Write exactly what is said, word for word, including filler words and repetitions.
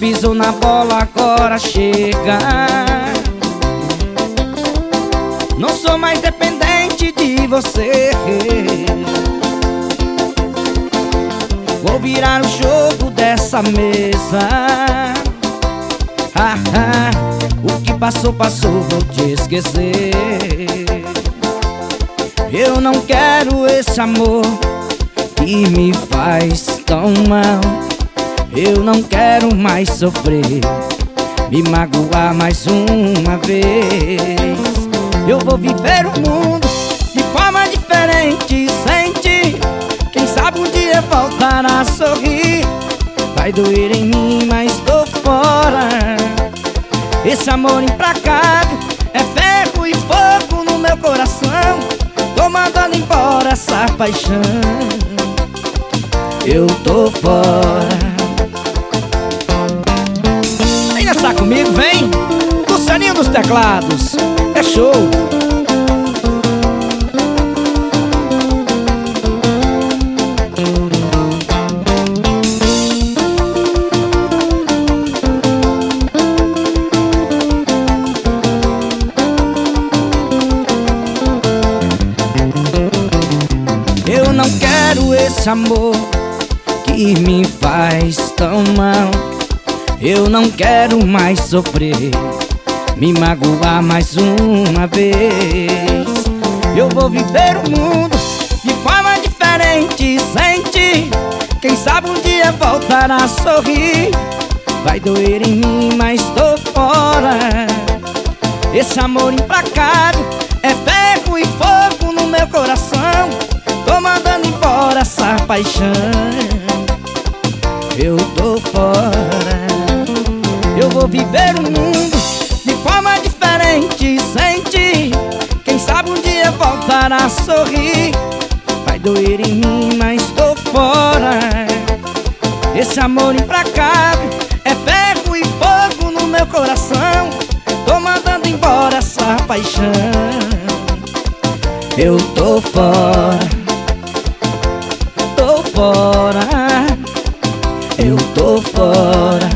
pisou na bola, agora chega. Não sou mais dependente de você. Vou virar o jogo dessa mesa. Ah, ah, o que passou, passou, vou te esquecer. Eu não quero esse amor que me faz tão mal. Eu não quero mais sofrer, me magoar mais uma vez. Eu vou viver o mundo de forma diferente, sem ti. Quem sabe um dia voltar a sorrir. Vai doer em mim, mas tô fora. Esse amor implacável é ferro e fogo no meu coração. Tô mandando embora essa paixão. Eu tô fora. Vem dançar comigo, vem! Lucianinho dos teclados, é show! Eu não quero esse amor que me faz tão mal. Eu não quero mais sofrer, me magoar mais uma vez. Eu vou viver o mundo de forma diferente, sem ti. Quem sabe um dia voltar a sorrir. Vai doer em mim, mas tô fora. Esse amor implacável é ferro e fogo no meu coração. Tô mandando embora essa paixão. Eu tô fora. Eu vou viver o mundo de forma diferente, sem ti. Quem sabe um dia voltar a sorrir. Vai doer em mim, mas tô fora. Esse amor implacável é ferro e fogo no meu coração. Tô mandando embora essa paixão. Eu tô fora. Tô fora. Eu tô fora.